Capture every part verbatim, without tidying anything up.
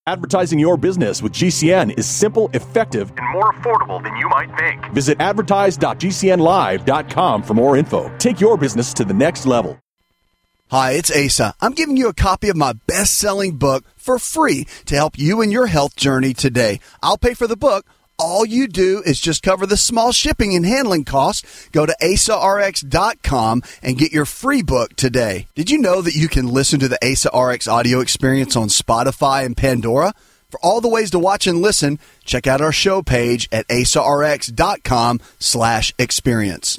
Advertising your business with G C N is simple, effective, and more affordable than you might think. Visit advertise dot g c n live dot com for more info. Take your business to the next level. Hi, it's Asa. I'm giving you a copy of my best-selling book for free to help you in your health journey today. I'll pay for the book. All you do is just cover the small shipping and handling costs. Go to asa r x dot com and get your free book today. Did you know that you can listen to the Asa R X audio experience on Spotify and Pandora? For all the ways to watch and listen, check out our show page at asa r x dot com slash experience.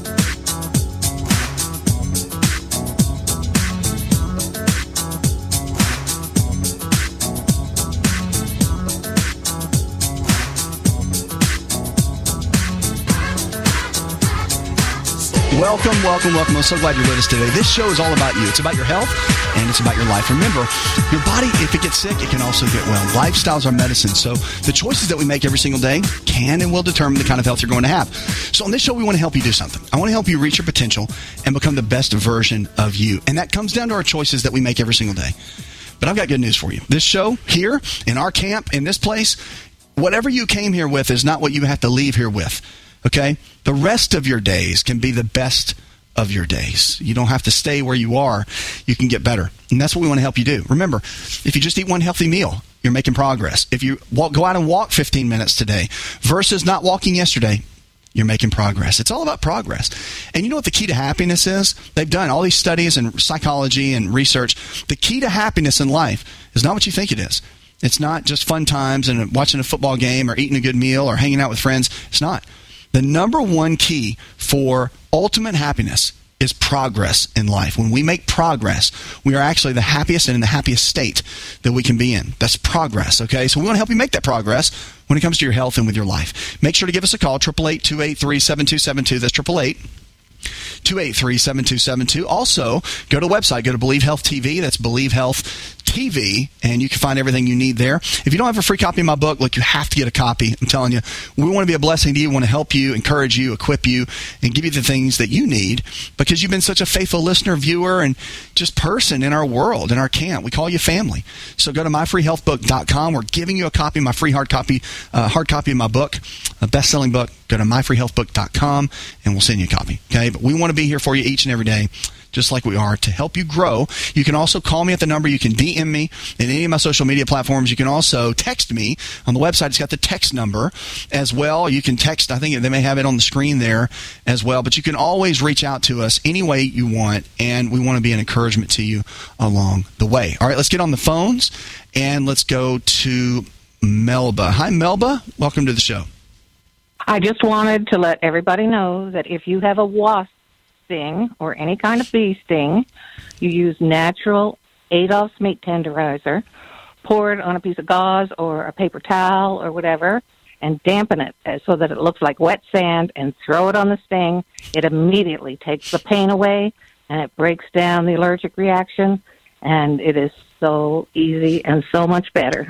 Welcome, welcome, welcome. I'm so glad you're with us today. This show is all about you. It's about your health, and it's about your life. Remember, your body, if it gets sick, it can also get well. Lifestyles are medicine, so the choices that we make every single day can and will determine the kind of health you're going to have. So on this show, we want to help you do something. I want to help you reach your potential and become the best version of you. And that comes down to our choices that we make every single day. But I've got good news for you. This show here, in our camp, in this place, whatever you came here with is not what you have to leave here with. Okay? The rest of your days can be the best of your days. You don't have to stay where you are. You can get better. And that's what we want to help you do. Remember, if you just eat one healthy meal, you're making progress. If you walk, go out and walk fifteen minutes today versus not walking yesterday, you're making progress. It's all about progress. And you know what the key to happiness is? They've done all these studies and psychology and research. The key to happiness in life is not what you think it is. It's not just fun times and watching a football game or eating a good meal or hanging out with friends. It's not. The number one key for ultimate happiness is progress in life. When we make progress, we are actually the happiest and in the happiest state that we can be in. That's progress, okay? So we want to help you make that progress when it comes to your health and with your life. Make sure to give us a call, eight eight eight, two eight three, seven two seven two. That's eight eight eight, two eight three, seven two seven two. Also, go to the website. Go to Believe Health T V. That's Believe Health T V, and you can find everything you need there. If you don't have a free copy of my book, look, you have to get a copy. I'm telling you, we want to be a blessing to you. We want to help you, encourage you, equip you, and give you the things that you need because you've been such a faithful listener, viewer, and just person in our world, in our camp. We call you family. So go to my free health book dot com. We're giving you a copy, my free hard copy, uh, hard copy of my book, a best-selling book. Go to my free health book dot com, and we'll send you a copy. Okay? But we want to be here for you each and every day, just like we are, to help you grow. You can also call me at the number. You can D M me in any of my social media platforms. You can also text me on the website. It's got the text number as well. You can text. I think they may have it on the screen there as well. But you can always reach out to us any way you want, and we want to be an encouragement to you along the way. All right, let's get on the phones, and let's go to Melba. Hi, Melba. Welcome to the show. I just wanted to let everybody know that if you have a wasp sting or any kind of bee sting, you use natural Adolph's meat tenderizer, pour it on a piece of gauze or a paper towel or whatever, and dampen it so that it looks like wet sand, and throw it on the sting. It immediately takes the pain away, and it breaks down the allergic reaction, and it is so easy and so much better.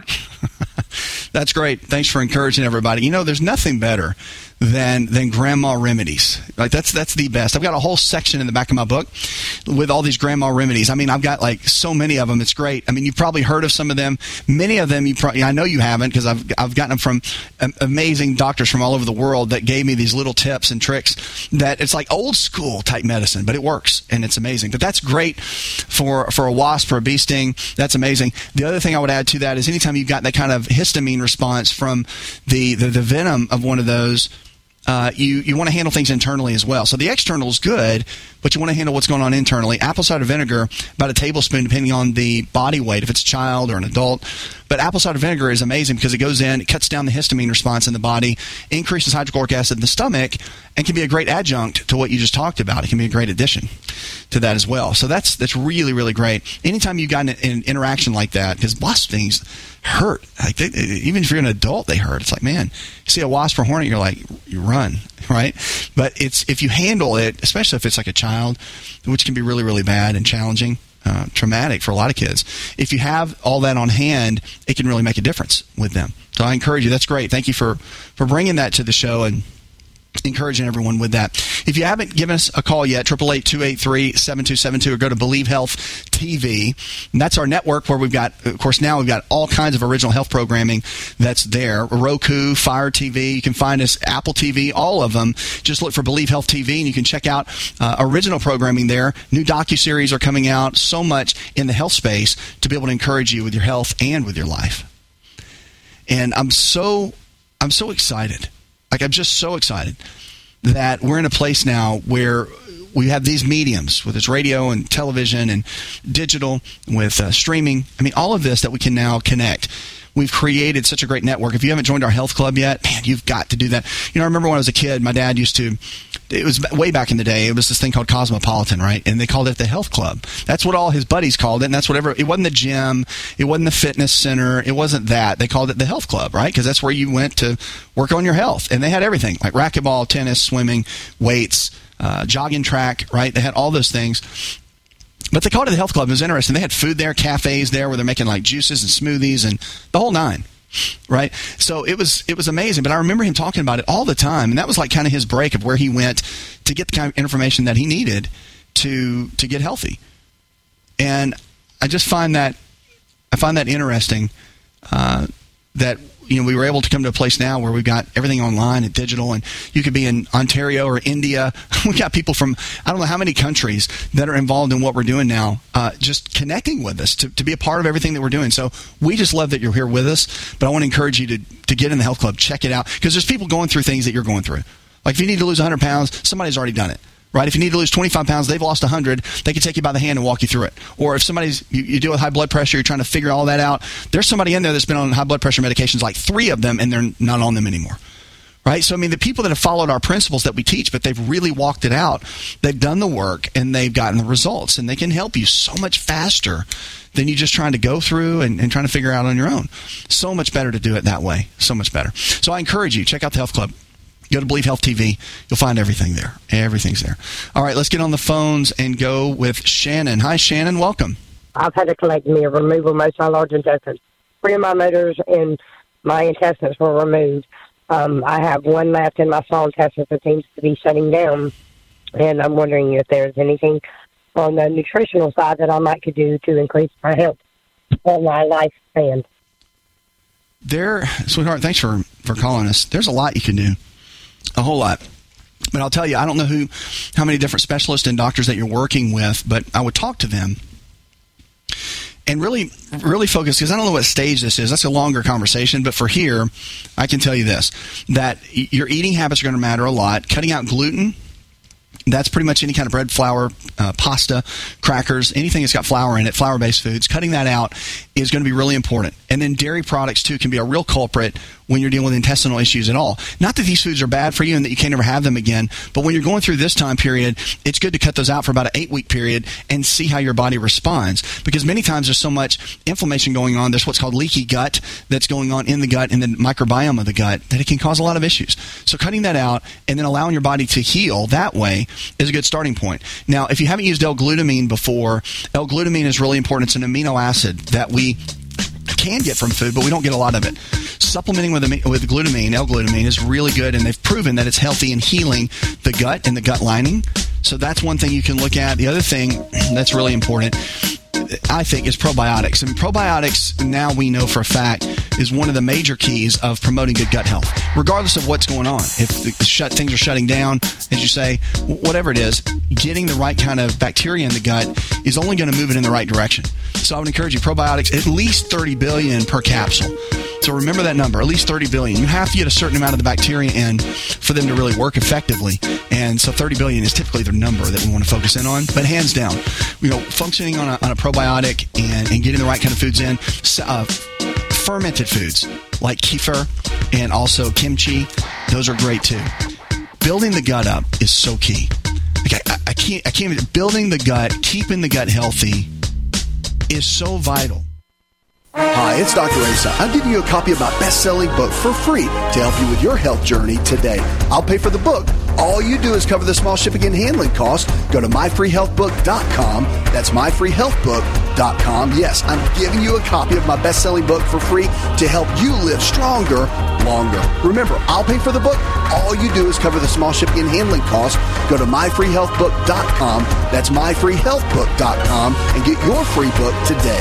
That's great. Thanks for encouraging everybody. You know, there's nothing better than than grandma remedies. Like that's that's the best. I've got a whole section in the back of my book with all these grandma remedies. I mean, I've got like so many of them. It's great. I mean, you've probably heard of some of them. Many of them, you probably, I know you haven't, because I've I've gotten them from amazing doctors from all over the world that gave me these little tips and tricks that it's like old school type medicine, but it works and it's amazing. But that's great for for a wasp, for a bee sting. That's amazing. The other thing I would add to that is anytime you've got that kind of histamine response from the the, the venom of one of those, Uh, you, you want to handle things internally as well. So the external is good, but you want to handle what's going on internally. Apple cider vinegar, about a tablespoon, depending on the body weight, if it's a child or an adult. But apple cider vinegar is amazing because it goes in, it cuts down the histamine response in the body, increases hydrochloric acid in the stomach, and can be a great adjunct to what you just talked about. It can be a great addition to that as well. So that's that's really, really great. Anytime you've got an, an interaction like that, because wasp stings hurt. Like they, even if you're an adult, they hurt. It's like, man, you see a wasp or hornet, you're like, you run, right? But it's if you handle it, especially if it's like a child, which can be really, really bad and challenging, uh, traumatic for a lot of kids. If you have all that on hand, it can really make a difference with them. So I encourage you. That's great. Thank you for, for bringing that to the show. And encouraging everyone with that. If you haven't given us a call yet, eight eight eight, two eight three, seven two seven two, or go to Believe Health T V. And that's our network where we've got, of course, now we've got all kinds of original health programming that's there. Roku, Fire T V. You can find us, Apple T V, all of them. Just look for Believe Health T V, and you can check out uh, original programming there. New docuseries are coming out. So much in the health space to be able to encourage you with your health and with your life. And I'm so, I'm so excited. Like, I'm just so excited that we're in a place now where we have these mediums, with its radio and television and digital, with uh, streaming. I mean, all of this that we can now connect. We've created such a great network. If you haven't joined our health club yet, man, you've got to do that. You know, I remember when I was a kid, my dad used to, it was way back in the day, it was this thing called Cosmopolitan, right? And they called it the health club. That's what all his buddies called it, and that's whatever. It wasn't the gym. It wasn't the fitness center. It wasn't that. They called it the health club, right? Because that's where you went to work on your health. And they had everything, like racquetball, tennis, swimming, weights, uh, jogging track, right? They had all those things. But they called it the health club. It was interesting. They had food there, cafes there where they're making like juices and smoothies and the whole nine, right? So it was it was amazing. But I remember him talking about it all the time, and that was like kind of his break of where he went to get the kind of information that he needed to to get healthy. And I just find that I find that interesting uh, that you know we were able to come to a place now where we've got everything online and digital, and you could be in Ontario or India. We've got people from I don't know how many countries that are involved in what we're doing now, uh, just connecting with us to, to be a part of everything that we're doing. So we just love that you're here with us, but I want to encourage you to, to get in the health club, check it out, because there's people going through things that you're going through. Like if you need to lose one hundred pounds, somebody's already done it. Right? If you need to lose twenty-five pounds, they've lost one hundred, they can take you by the hand and walk you through it. Or if somebody's, you, you deal with high blood pressure, you're trying to figure all that out, there's somebody in there that's been on high blood pressure medications, like three of them, and they're not on them anymore. Right? So, I mean, the people that have followed our principles that we teach, but they've really walked it out, they've done the work, and they've gotten the results, and they can help you so much faster than you just trying to go through and, and trying to figure out on your own. So much better to do it that way. So much better. So I encourage you, check out the Health Club. Go to Believe Health T V. You'll find everything there. Everything's there. All right, let's get on the phones and go with Shannon. Hi, Shannon. Welcome. I've had a colectomy, a removal of most of my large intestines. Three of my motors and my intestines were removed. Um, I have one left in my small intestines that seems to be shutting down. And I'm wondering if there's anything on the nutritional side that I might could do to increase my health and my lifespan. There, sweetheart, thanks for, for calling us. There's a lot you can do. A whole lot. But I'll tell you, I don't know who, how many different specialists and doctors that you're working with, but I would talk to them and really, really focus, because I don't know what stage this is. That's a longer conversation. But for here, I can tell you this, that your eating habits are going to matter a lot. Cutting out gluten, that's pretty much any kind of bread, flour, uh, pasta, crackers, anything that's got flour in it, flour-based foods. Cutting that out is going to be really important. And then dairy products, too, can be a real culprit when you're dealing with intestinal issues at all. Not that these foods are bad for you and that you can't ever have them again, but when you're going through this time period, it's good to cut those out for about an eight-week period and see how your body responds. Because many times there's so much inflammation going on, there's what's called leaky gut that's going on in the gut and the microbiome of the gut, that it can cause a lot of issues. So cutting that out and then allowing your body to heal that way is a good starting point. Now, if you haven't used L-glutamine before, L-glutamine is really important. It's an amino acid that we can get from food, but we don't get a lot of it. Supplementing with with glutamine, L-glutamine, is really good, and they've proven that it's healthy in healing the gut and the gut lining. So that's one thing you can look at. The other thing that's really important, I think, is probiotics. And probiotics, now we know for a fact, is one of the major keys of promoting good gut health, regardless of what's going on. If the shut, things are shutting down, as you say, whatever it is, getting the right kind of bacteria in the gut is only going to move it in the right direction. So I would encourage you, probiotics, at least thirty billion per capsule. So remember that number, at least thirty billion. You have to get a certain amount of the bacteria in for them to really work effectively. And so thirty billion is typically the number that we want to focus in on. But hands down, you know, functioning on a, on a probiotic and, and getting the right kind of foods in, uh, fermented foods like kefir and also kimchi, those are great too. Building the gut up is so key. Like I, I can't, I can't even, building the gut, keeping the gut healthy is so vital. Hi, it's Doctor Asa. I'm giving you a copy of my best-selling book for free to help you with your health journey today. I'll pay for the book, All you do is cover the small shipping and handling costs. Go to my free health book dot com. That's my free health book dot com. Yes, I'm giving you a copy of my best-selling book for free to help you live stronger, longer. Remember, I'll pay for the book. All you do is cover the small shipping and handling costs. Go to my free health book dot com. That's my free health book dot com and get your free book today.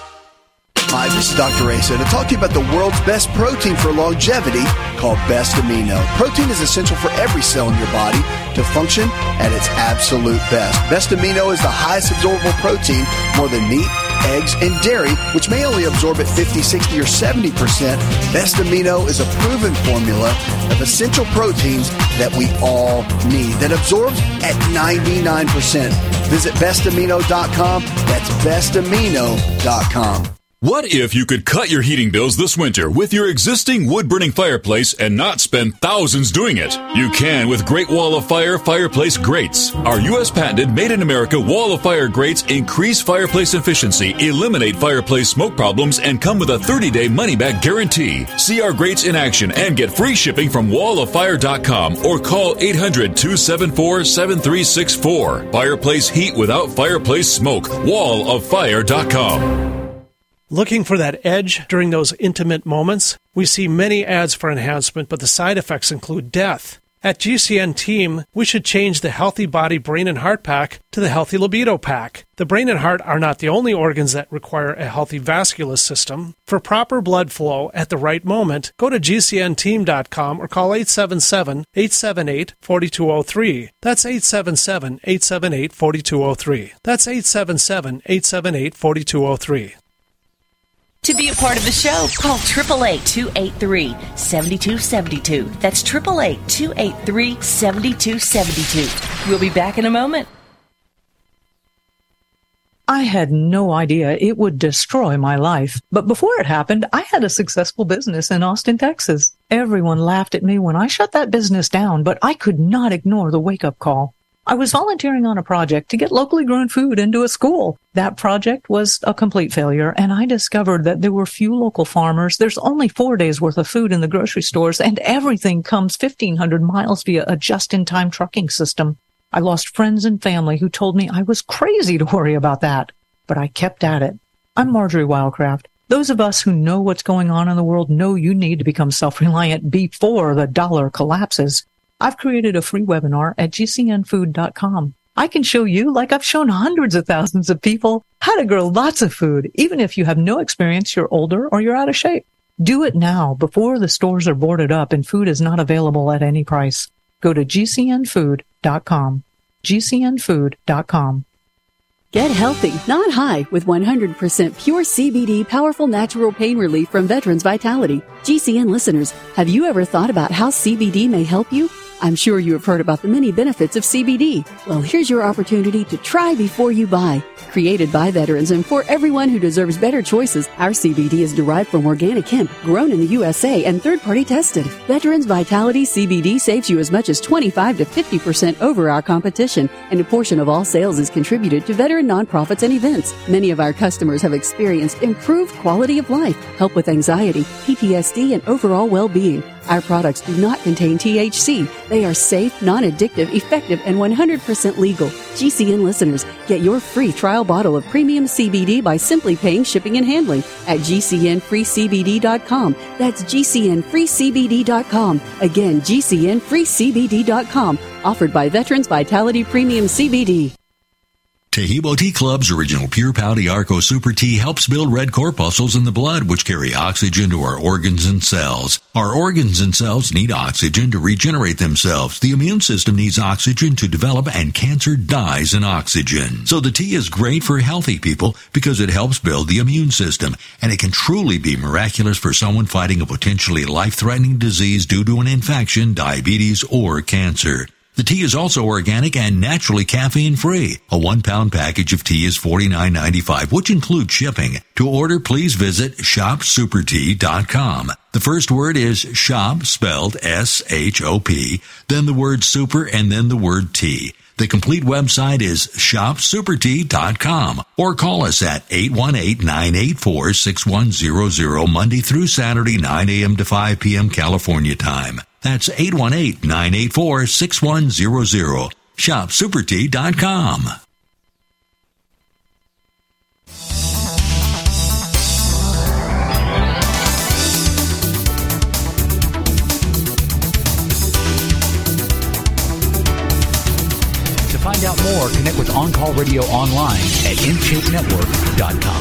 Hi, this is Doctor Asa to talk to you about the world's best protein for longevity called Best Amino. Protein is essential for every cell in your body to function at its absolute best. Best Amino is the highest absorbable protein, more than meat, eggs, and dairy, which may only absorb at fifty, sixty, or seventy percent. Best Amino is a proven formula of essential proteins that we all need that absorbs at ninety-nine percent. Visit best amino dot com. That's best amino dot com. What if you could cut your heating bills this winter with your existing wood-burning fireplace and not spend thousands doing it? You can with Great Wall of Fire fireplace grates. Our U S patented made-in-America Wall of Fire grates increase fireplace efficiency, eliminate fireplace smoke problems, and come with a thirty-day money-back guarantee. See our grates in action and get free shipping from wall of fire dot com or call eight hundred, two seven four, seven three six four. Fireplace heat without fireplace smoke. wall of fire dot com. Looking for that edge during those intimate moments? We see many ads for enhancement, but the side effects include death. At G C N Team, we should change the Healthy Body, Brain, and Heart Pack to the Healthy Libido Pack. The brain and heart are not the only organs that require a healthy vascular system. For proper blood flow at the right moment, go to G C N team dot com or call eight seven seven, eight seven eight, four two zero three. That's eight seven seven, eight seven eight, four two zero three. That's eight seven seven, eight seven eight, four two zero three. To be a part of the show, call eight eight eight, two eight three, seven two seven two. That's eight eight eight, two eight three, seven two seven two. We'll be back in a moment. I had no idea it would destroy my life. But before it happened, I had a successful business in Austin, Texas. Everyone laughed at me when I shut that business down, but I could not ignore the wake-up call. I was volunteering on a project to get locally grown food into a school. That project was a complete failure, and I discovered that there were few local farmers. There's only four days worth of food in the grocery stores, and everything comes fifteen hundred miles via a just-in-time trucking system. I lost friends and family who told me I was crazy to worry about that, but I kept at it. I'm Marjorie Wildcraft. Those of us who know what's going on in the world know you need to become self-reliant before the dollar collapses. I've created a free webinar at G C N food dot com. I can show you, like I've shown hundreds of thousands of people, how to grow lots of food, even if you have no experience, you're older, or you're out of shape. Do it now before the stores are boarded up and food is not available at any price. Go to G C N food dot com. G C N food dot com. Get healthy, not high, with one hundred percent pure C B D powerful natural pain relief from Veterans Vitality. G C N listeners, have you ever thought about how C B D may help you? I'm sure you have heard about the many benefits of C B D. Well, here's your opportunity to try before you buy. Created by veterans and for everyone who deserves better choices, our C B D is derived from organic hemp, grown in the U S A and third-party tested. Veterans Vitality C B D saves you as much as twenty-five to fifty percent over our competition, and a portion of all sales is contributed to veteran nonprofits and events. Many of our customers have experienced improved quality of life, help with anxiety, P T S D, and overall well-being. Our products do not contain T H C. They are safe, non-addictive, effective, and one hundred percent legal. G C N listeners, get your free trial bottle of premium C B D by simply paying shipping and handling at G C N free C B D dot com. That's G C N free C B D dot com. Again, G C N free C B D dot com. Offered by Veterans Vitality Premium C B D. Tahibo Tea Club's original Pure Pouty Arco Super Tea helps build red corpuscles in the blood, which carry oxygen to our organs and cells. Our organs and cells need oxygen to regenerate themselves. The immune system needs oxygen to develop, and cancer dies in oxygen. So the tea is great for healthy people because it helps build the immune system, and it can truly be miraculous for someone fighting a potentially life-threatening disease due to an infection, diabetes, or cancer. The tea is also organic and naturally caffeine-free. A one-pound package of tea is forty-nine ninety-five, which includes shipping. To order, please visit shop super tea dot com. The first word is shop, spelled S H O P, then the word super, and then the word tea. The complete website is shop super tea dot com, or call us at eight one eight, nine eight four, six one zero zero Monday through Saturday, nine a.m. to five p.m. California time. That's eight one eight, nine eight four, six one zero zero. shop super tea dot com. To find out more, connect with On Call Radio online at in shape network dot com.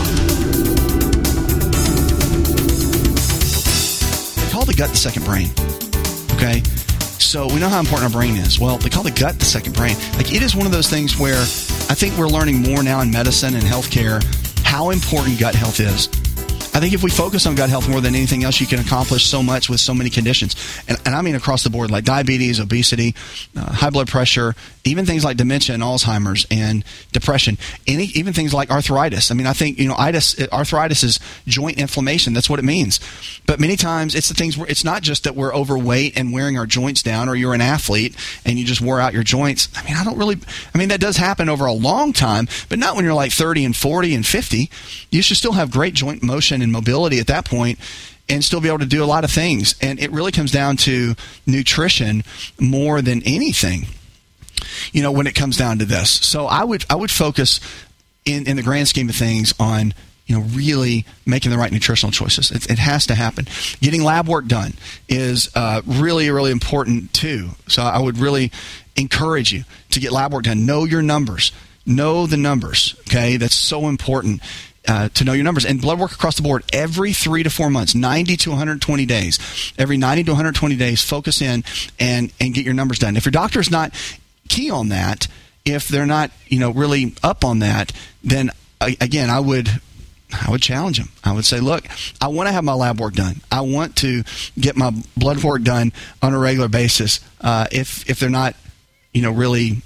They call the gut the second brain. Okay? So we know how important our brain is. Well, they call the gut the second brain. Like, it is one of those things where I think we're learning more now in medicine and healthcare how important gut health is. I think if we focus on gut health more than anything else, you can accomplish so much with so many conditions. And, and I mean across the board, like diabetes, obesity, uh, high blood pressure, even things like dementia and Alzheimer's and depression, any, even things like arthritis. I mean, I think, you know, itis, arthritis is joint inflammation. That's what it means. But many times it's the things where it's not just that we're overweight and wearing our joints down, or you're an athlete and you just wore out your joints. I mean, I don't really, I mean, that does happen over a long time, but not when you're like thirty and forty and fifty. You should still have great joint motion and mobility at that point and still be able to do a lot of things. And it really comes down to nutrition more than anything, you know, when it comes down to this. So I would I would focus in, in the grand scheme of things on, you know, really making the right nutritional choices. It, it has to happen. Getting lab work done is uh, really, really important too. So I would really encourage you to get lab work done. Know your numbers. Know the numbers, okay? That's so important. Uh, to know your numbers. And blood work across the board every three to four months, ninety to one hundred twenty days. Every ninety to one hundred twenty days, focus in and, and get your numbers done. If your doctor's not key on that, if they're not, you know, really up on that, then I, again, I would I would challenge them. I would say, look, I want to have my lab work done. I want to get my blood work done on a regular basis. Uh, if if they're not, you know, really,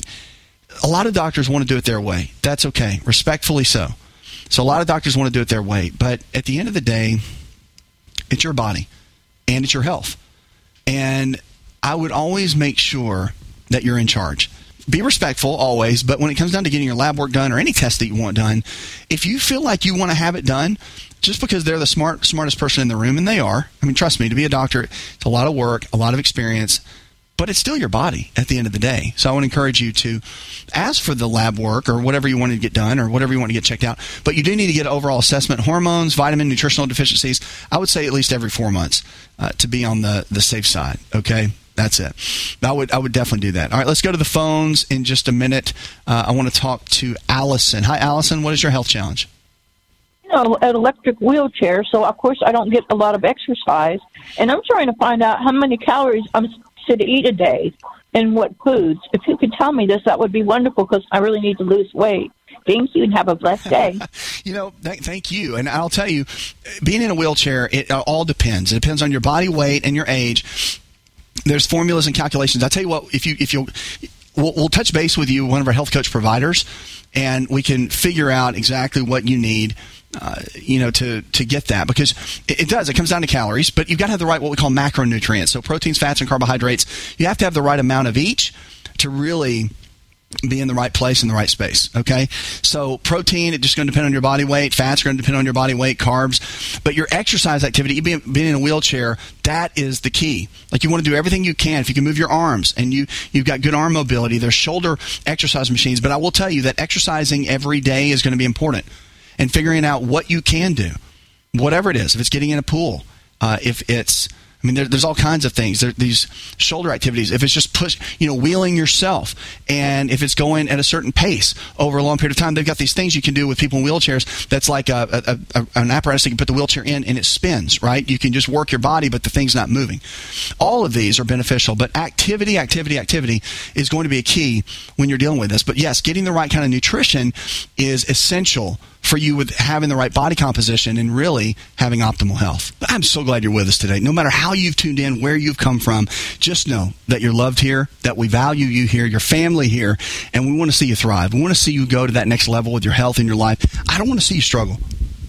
a lot of doctors want to do it their way. That's okay, respectfully so. So a lot of doctors want to do it their way, but at the end of the day, it's your body and it's your health. And I would always make sure that you're in charge. Be respectful always, but when it comes down to getting your lab work done or any test that you want done, if you feel like you want to have it done, just because they're the smart, smartest person in the room, and they are, I mean, trust me, to be a doctor, it's a lot of work, a lot of experience, but it's still your body at the end of the day. So I want to encourage you to ask for the lab work or whatever you want to get done or whatever you want to get checked out. But you do need to get an overall assessment. Hormones, vitamin, nutritional deficiencies, I would say at least every four months uh, to be on the, the safe side. Okay? That's it. I would I would definitely do that. All right, let's go to the phones in just a minute. Uh, I want to talk to Allison. Hi, Allison. What is your health challenge? You know, an electric wheelchair, so of course I don't get a lot of exercise. And I'm trying to find out how many calories I'm to eat a day and what foods. If you could tell me this, that would be wonderful because I really need to lose weight. Thank you and have a blessed day. You know, th- thank you. And I'll tell you, being in a wheelchair, it uh, all depends. It depends on your body weight and your age. There's formulas and calculations. I'll tell you what, if you, if you'll, we'll, we'll touch base with you, one of our health coach providers, and we can figure out exactly what you need Uh, you know, to, to get that, because it, it does. It comes down to calories, but you've got to have the right, what we call macronutrients. So proteins, fats, and carbohydrates. You have to have the right amount of each to really be in the right place in the right space. Okay. So protein, it's just going to depend on your body weight. Fats are going to depend on your body weight, carbs, but your exercise activity, being, being in a wheelchair, that is the key. Like, you want to do everything you can. If you can move your arms and you, you've got good arm mobility, there's shoulder exercise machines, but I will tell you that exercising every day is going to be important. And figuring out what you can do, whatever it is. If it's getting in a pool, uh, if it's, I mean, there, there's all kinds of things. There, these shoulder activities. If it's just push, you know, wheeling yourself, and if it's going at a certain pace over a long period of time, they've got these things you can do with people in wheelchairs. That's like a, a, a, an apparatus that you can put the wheelchair in and it spins. Right? You can just work your body, but the thing's not moving. All of these are beneficial, but activity, activity, activity is going to be a key when you're dealing with this. But yes, getting the right kind of nutrition is essential for you with having the right body composition and really having optimal health. I'm so glad you're with us today. No matter how you've tuned in, where you've come from, just know that you're loved here, that we value you here, your family here, and we want to see you thrive. We want to see you go to that next level with your health and your life. I don't want to see you struggle.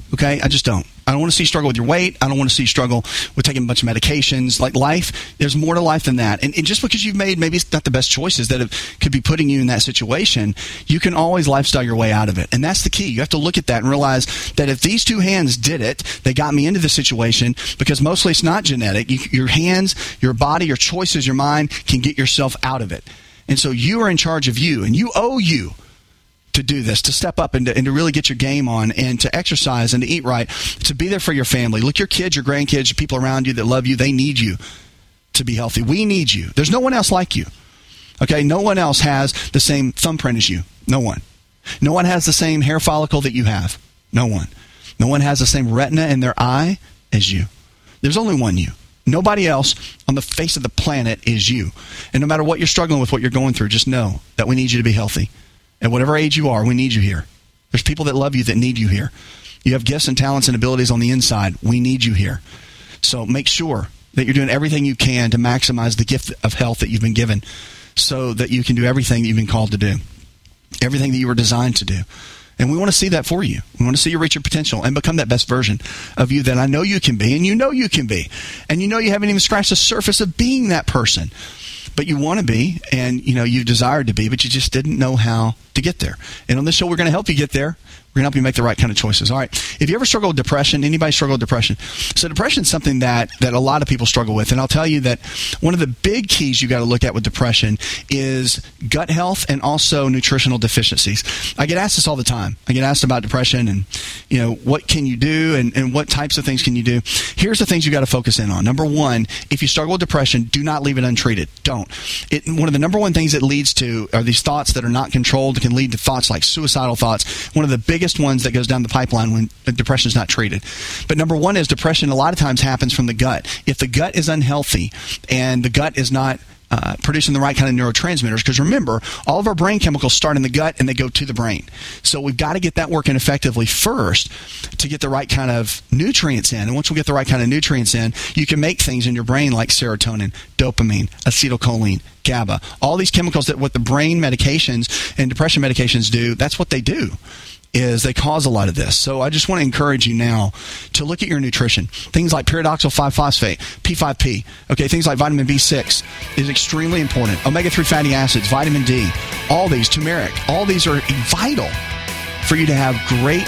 Okay, I just don't. I don't want to see you struggle with your weight. I don't want to see you struggle with taking a bunch of medications. Like life, there's more to life than that. And, and just because you've made maybe it's not the best choices that have, could be putting you in that situation, you can always lifestyle your way out of it. And that's the key. You have to look at that and realize that if these two hands did it, they got me into this situation because mostly it's not genetic. You, your hands, your body, your choices, your mind can get yourself out of it. And so you are in charge of you, and you owe you to do this, to step up and to, and to really get your game on and to exercise and to eat right, to be there for your family. Look, your kids, your grandkids, your people around you that love you, they need you to be healthy. We need you. There's no one else like you. Okay? No one else has the same thumbprint as you. No one. No one has the same hair follicle that you have. No one. No one has the same retina in their eye as you. There's only one you. Nobody else on the face of the planet is you. And no matter what you're struggling with, what you're going through, just know that we need you to be healthy. At whatever age you are, we need you here. There's people that love you that need you here. You have gifts and talents and abilities on the inside. We need you here. So make sure that you're doing everything you can to maximize the gift of health that you've been given so that you can do everything that you've been called to do, everything that you were designed to do. And we want to see that for you. We want to see you reach your potential and become that best version of you that I know you can be, and you know you can be. And you know you haven't even scratched the surface of being that person. But you want to be, and you know you desired to be, but you just didn't know how to get there. And on this show, we're going to help you get there. We're going to help you make the right kind of choices. All right. If you ever struggle with depression, anybody struggle with depression? So depression is something that, that a lot of people struggle with. And I'll tell you that one of the big keys you got to look at with depression is gut health and also nutritional deficiencies. I get asked this all the time. I get asked about depression and, you know, what can you do and, and what types of things can you do? Here's the things you got to focus in on. Number one, if you struggle with depression, do not leave it untreated. Don't. It, one of the number one things it leads to are these thoughts that are not controlled. It can lead to thoughts like suicidal thoughts. One of the biggest ones that goes down the pipeline when depression is not treated. But number one is depression a lot of times happens from the gut. If the gut is unhealthy and the gut is not uh, producing the right kind of neurotransmitters, because remember, all of our brain chemicals start in the gut and they go to the brain. So we've got to get that working effectively first to get the right kind of nutrients in. And once we get the right kind of nutrients in, you can make things in your brain like serotonin, dopamine, acetylcholine, GABA. All these chemicals that what the brain medications and depression medications do, that's what they do. Is they cause a lot of this. So I just want to encourage you now to look at your nutrition. Things like pyridoxal five phosphate, P five P, okay, things like vitamin B six is extremely important. omega three fatty acids, vitamin D, all these, turmeric, all these are vital for you to have great,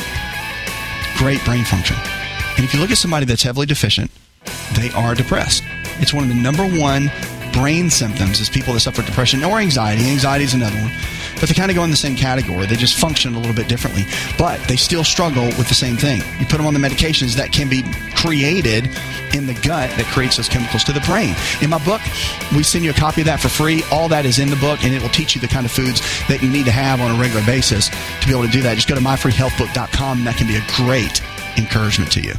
great brain function. And if you look at somebody that's heavily deficient, they are depressed. It's one of the number one brain symptoms is people that suffer depression or anxiety. Anxiety is another one. But they kind of go in the same category. They just function a little bit differently. But they still struggle with the same thing. You put them on the medications that can be created in the gut that creates those chemicals to the brain. In my book, we send you a copy of that for free. All that is in the book, and it will teach you the kind of foods that you need to have on a regular basis to be able to do that. Just go to my free health book dot com, and that can be a great encouragement to you.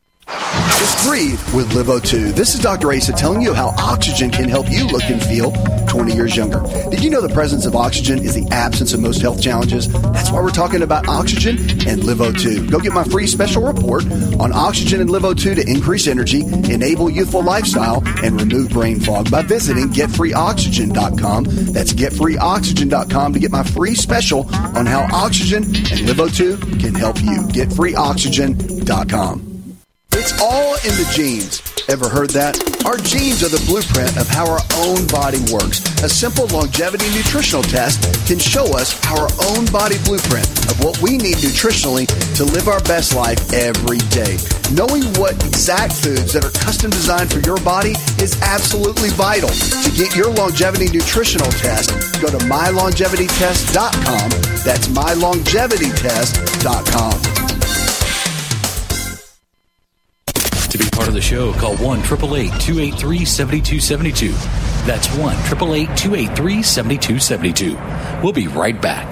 Just breathe with Live O two. This is Doctor Asa telling you how oxygen can help you look and feel twenty years younger. Did you know the presence of oxygen is the absence of most health challenges? That's why we're talking about oxygen and Live O two. Go get my free special report on oxygen and Live O two to increase energy, enable youthful lifestyle, and remove brain fog by visiting get free oxygen dot com. That's get free oxygen dot com to get my free special on how oxygen and Live O two can help you. get free oxygen dot com. It's all in the genes. Ever heard that? Our genes are the blueprint of how our own body works. A simple longevity nutritional test can show us our own body blueprint of what we need nutritionally to live our best life every day. Knowing what exact foods that are custom designed for your body is absolutely vital. To get your longevity nutritional test, go to my longevity test dot com. That's my longevity test dot com. To be part of the show, call one eight eight eight, two eight three, seven two seven two. That's one eight eight eight, two eight three, seven two seven two. We'll be right back.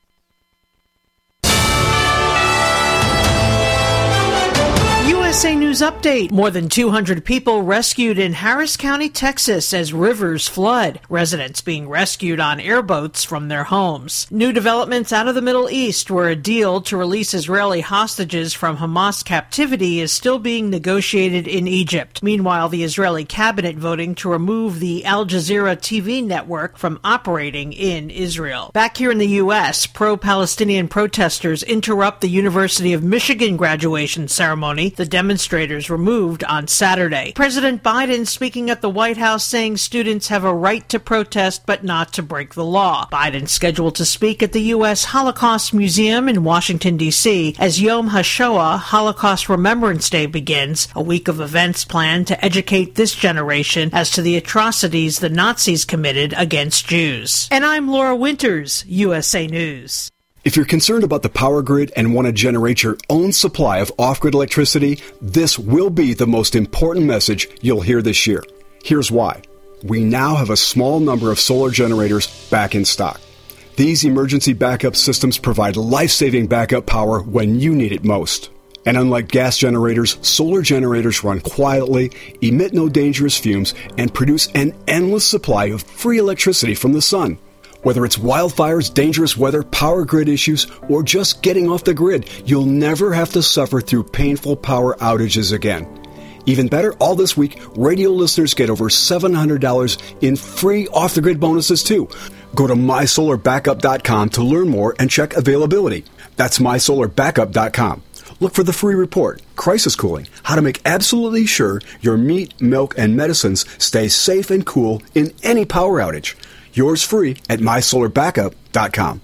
U S A News news update. More than two hundred people rescued in Harris County, Texas as rivers flood. Residents being rescued on airboats from their homes. New developments out of the Middle East, where a deal to release Israeli hostages from Hamas captivity is still being negotiated in Egypt. Meanwhile, the Israeli cabinet voting to remove the Al Jazeera T V network from operating in Israel. Back here in the U S, pro-Palestinian protesters interrupt the University of Michigan graduation ceremony. The demonstrators were moved on Saturday. President Biden speaking at the White House saying students have a right to protest but not to break the law. Biden scheduled to speak at the U S Holocaust Museum in Washington, D C as Yom HaShoah, Holocaust Remembrance Day, begins, a week of events planned to educate this generation as to the atrocities the Nazis committed against Jews. And I'm Laura Winters, U S A News. If you're concerned about the power grid and want to generate your own supply of off-grid electricity, this will be the most important message you'll hear this year. Here's why. We now have a small number of solar generators back in stock. These emergency backup systems provide life-saving backup power when you need it most. And unlike gas generators, solar generators run quietly, emit no dangerous fumes, and produce an endless supply of free electricity from the sun. Whether it's wildfires, dangerous weather, power grid issues, or just getting off the grid, you'll never have to suffer through painful power outages again. Even better, all this week, radio listeners get over seven hundred dollars in free off-the-grid bonuses too. Go to my solar backup dot com to learn more and check availability. That's my solar backup dot com. Look for the free report, Crisis Cooling, how to make absolutely sure your meat, milk, and medicines stay safe and cool in any power outage. Yours free at my solar backup dot com.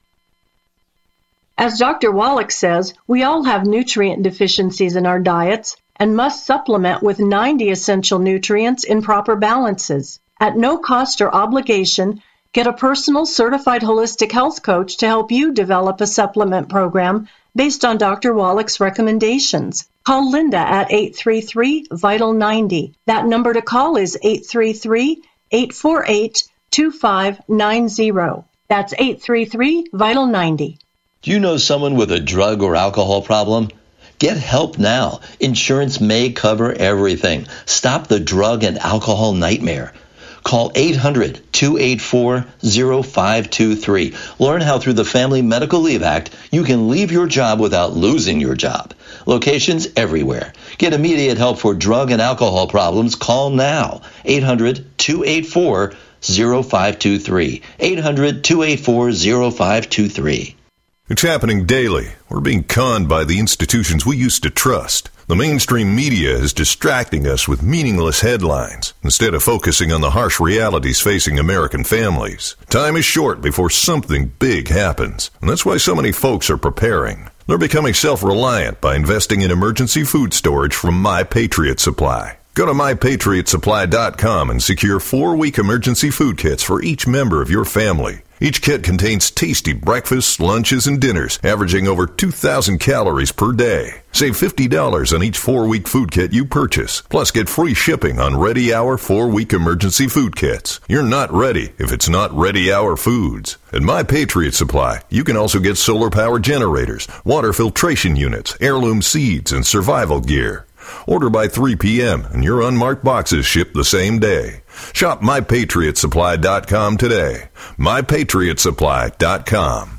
As Doctor Wallach says, we all have nutrient deficiencies in our diets and must supplement with ninety essential nutrients in proper balances. At no cost or obligation, get a personal certified holistic health coach to help you develop a supplement program based on Doctor Wallach's recommendations. Call Linda at eight three three, vital ninety. That number to call is eight three three, eight four eight, two five nine zero. That's eight three three, vital ninety. Do you know someone with a drug or alcohol problem? Get help now. Insurance may cover everything. Stop the drug and alcohol nightmare. Call eight hundred, two eight four, zero five two three. Learn how through the Family Medical Leave Act you can leave your job without losing your job. Locations everywhere. Get immediate help for drug and alcohol problems. Call now. eight hundred, two eight four, zero five two three. eight hundred, two eight four, zero five two three. It's happening daily. We're being conned by the institutions we used to trust. The mainstream media is distracting us with meaningless headlines instead of focusing on the harsh realities facing American families. Time is short before something big happens, and that's why so many folks are preparing. They're becoming self-reliant by investing in emergency food storage from My Patriot Supply. Go to my patriot supply dot com and secure four-week emergency food kits for each member of your family. Each kit contains tasty breakfasts, lunches, and dinners, averaging over two thousand calories per day. Save fifty dollars on each four-week food kit you purchase. Plus, get free shipping on Ready Hour four-week emergency food kits. You're not ready if it's not Ready Hour Foods. At My Patriot Supply, you can also get solar power generators, water filtration units, heirloom seeds, and survival gear. Order by three p.m. and your unmarked boxes ship the same day. Shop my patriot supply dot com today. my patriot supply dot com.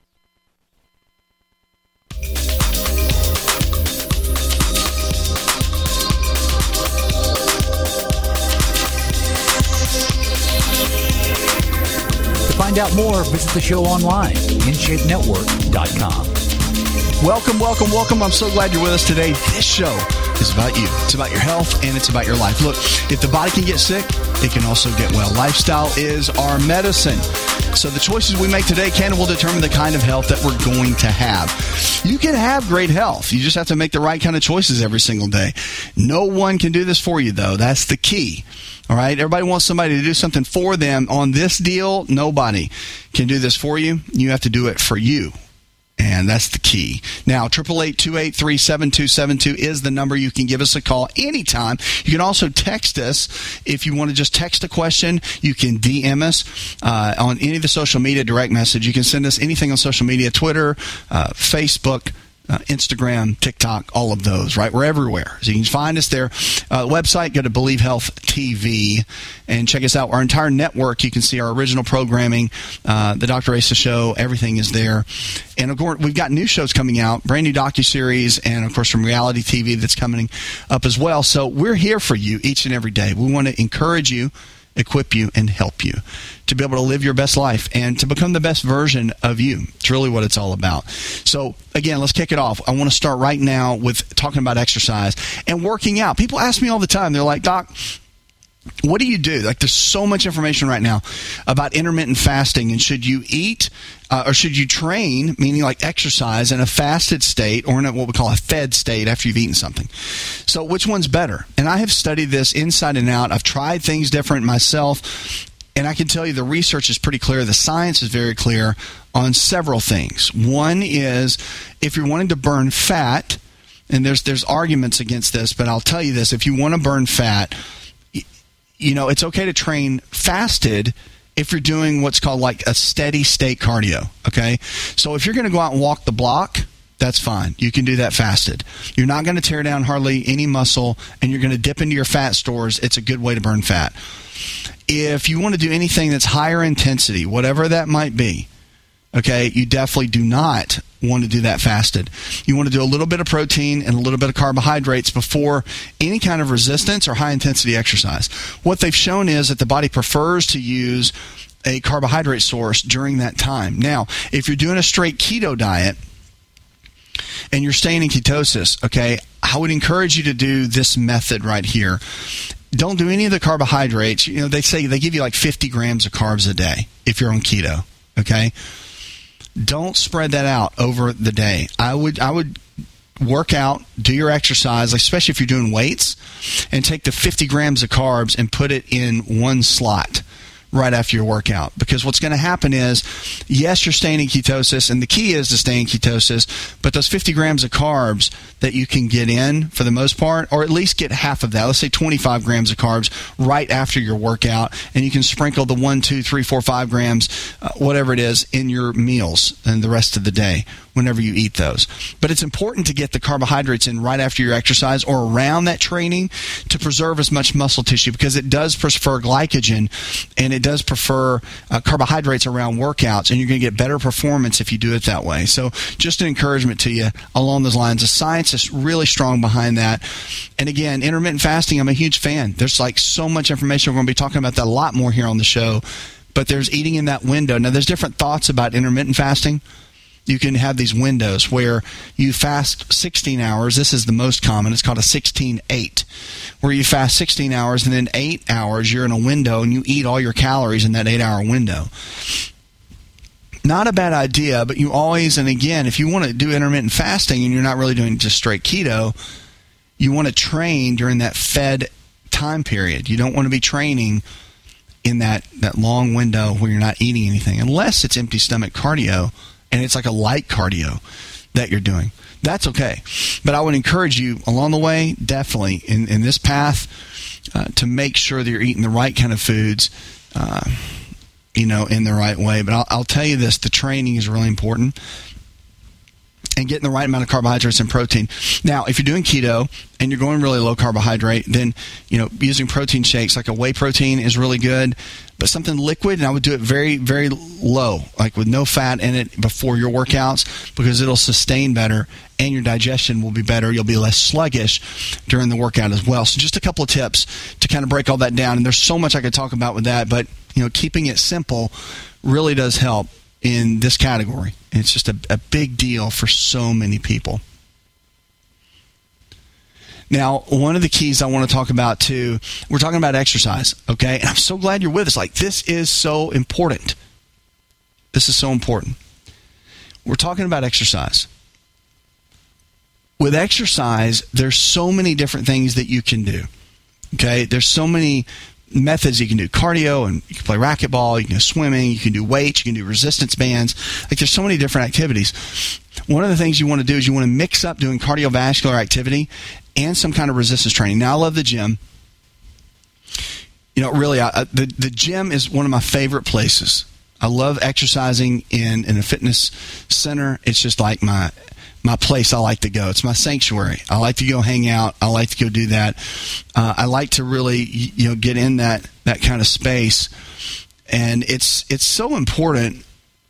To find out more, visit the show online, in shape network dot com. Welcome, welcome, welcome. I'm so glad you're with us today. This show is about you. It's about your health, and it's about your life. Look, if the body can get sick, it can also get well. Lifestyle is our medicine. So the choices we make today can and will determine the kind of health that we're going to have. You can have great health. You just have to make the right kind of choices every single day. No one can do this for you, though. That's the key. All right? Everybody wants somebody to do something for them. On this deal, nobody can do this for you. You have to do it for you. And that's the key. Now, eight eight eight, two eight three, seven two seven two is the number. You can give us a call anytime. You can also text us if you want to just text a question. You can D M us uh, on any of the social media, direct message. You can send us anything on social media, Twitter, uh, Facebook, uh, Instagram, TikTok, all of those, right? We're everywhere. So you can find us there. Uh, website, go to Believe Health T V and check us out. Our entire network, you can see our original programming, uh, the Doctor Asa Show, everything is there. And of course, we've got new shows coming out, brand new docuseries, and of course from reality T V that's coming up as well. So we're here for you each and every day. We want to encourage you, equip you, and help you to be able to live your best life and to become the best version of you. It's really what it's all about. So again, let's kick it off. I want to start right now with talking about exercise and working out. People ask me all the time, they're like, Doc, what do you do? Like, there's so much information right now about intermittent fasting, and should you eat uh, or should you train, meaning like exercise, in a fasted state or in a, what we call a fed state after you've eaten something. So which one's better? And I have studied this inside and out. I've tried things different myself, and I can tell you the research is pretty clear. The science is very clear on several things. One is if you're wanting to burn fat, and there's there's arguments against this, but I'll tell you this. If you want to burn fat, you know, it's okay to train fasted if you're doing what's called like a steady state cardio, okay? So if you're going to go out and walk the block, that's fine. You can do that fasted. You're not going to tear down hardly any muscle, and you're going to dip into your fat stores. It's a good way to burn fat. If you want to do anything that's higher intensity, whatever that might be, okay, you definitely do not want to do that fasted. You want to do a little bit of protein and a little bit of carbohydrates before any kind of resistance or high-intensity exercise. What they've shown is that the body prefers to use a carbohydrate source during that time. Now, if you're doing a straight keto diet and you're staying in ketosis, okay, I would encourage you to do this method right here. Don't do any of the carbohydrates. You know, they say they give you like fifty grams of carbs a day if you're on keto, okay? Don't spread that out over the day. I would I would work out, do your exercise, especially if you're doing weights, and take the fifty grams of carbs and put it in one slot right after your workout. Because what's going to happen is, yes, you're staying in ketosis, and the key is to stay in ketosis, but those fifty grams of carbs that you can get in for the most part, or at least get half of that, let's say twenty-five grams of carbs right after your workout, and you can sprinkle the one, two, three, four, five grams, uh, whatever it is, in your meals and the rest of the day whenever you eat those. But it's important to get the carbohydrates in right after your exercise or around that training to preserve as much muscle tissue, because it does prefer glycogen and it does prefer uh, carbohydrates around workouts, and you're going to get better performance if you do it that way. So just an encouragement to you along those lines. The science is really strong behind that. And again, intermittent fasting, I'm a huge fan. There's like so much information. We're going to be talking about that a lot more here on the show. But there's eating in that window. Now, there's different thoughts about intermittent fasting. You can have these windows where you fast sixteen hours. This is the most common. It's called a sixteen eight, where you fast sixteen hours, and then eight hours you're in a window and you eat all your calories in that eight-hour window. Not a bad idea, but you always, and again, if you want to do intermittent fasting and you're not really doing just straight keto, you want to train during that fed time period. You don't want to be training in that, that long window where you're not eating anything, unless it's empty stomach cardio, and it's like a light cardio that you're doing. That's okay. But I would encourage you along the way, definitely, in, in this path, uh, to make sure that you're eating the right kind of foods, uh, you know, in the right way. But I'll, I'll tell you this, the training is really important, and getting the right amount of carbohydrates and protein. Now, if you're doing keto and you're going really low carbohydrate, then, you know, using protein shakes, like a whey protein is really good, but something liquid, and I would do it very, very low, like with no fat in it before your workouts, because it'll sustain better and your digestion will be better. You'll be less sluggish during the workout as well. So just a couple of tips to kind of break all that down. And there's so much I could talk about with that, but, you know, keeping it simple really does help in this category. It's just a, a big deal for so many people. Now, one of the keys I want to talk about too, we're talking about exercise, okay? And I'm so glad you're with us. Like, this is so important. This is so important. We're talking about exercise. With exercise, there's so many different things that you can do, okay? There's so many methods you can do. Cardio, and you can play racquetball, you can do swimming, you can do weights, you can do resistance bands. Like, there's so many different activities. One of the things you want to do is you want to mix up doing cardiovascular activity and some kind of resistance training. Now, I love the gym. You know, really, I, the, the gym is one of my favorite places. I love exercising in, in a fitness center. It's just like my my place I like to go. It's my sanctuary. I like to go hang out. I like to go do that. Uh, I like to really, you know, get in that, that kind of space. And it's it's so important